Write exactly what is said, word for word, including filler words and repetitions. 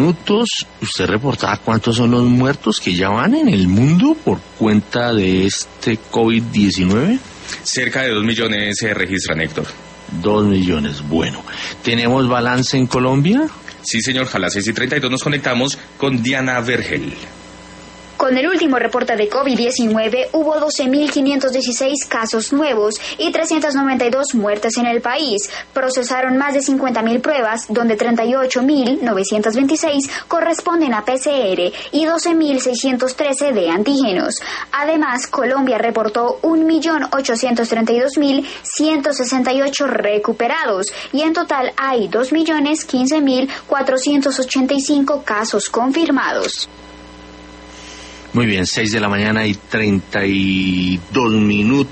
Minutos, usted reportaba cuántos son los muertos que ya van en el mundo por cuenta de este COVID diecinueve. Cerca de dos millones se registran, Héctor. Dos millones, bueno. ¿Tenemos balance en Colombia? Sí, señor, a las seis y treinta y dos nos conectamos con Diana Vergel. Con el último reporte de COVID diecinueve hubo doce mil quinientos dieciséis casos nuevos y trescientas noventa y dos muertes en el país. Procesaron más de cincuenta mil pruebas, donde treinta y ocho mil novecientos veintiséis corresponden a P C R y doce mil seiscientos trece de antígenos. Además, Colombia reportó un millón ochocientos treinta y dos mil ciento sesenta y ocho recuperados y en total hay dos millones quince mil cuatrocientos ochenta y cinco casos confirmados. Muy bien, seis de la mañana y treinta y dos minutos.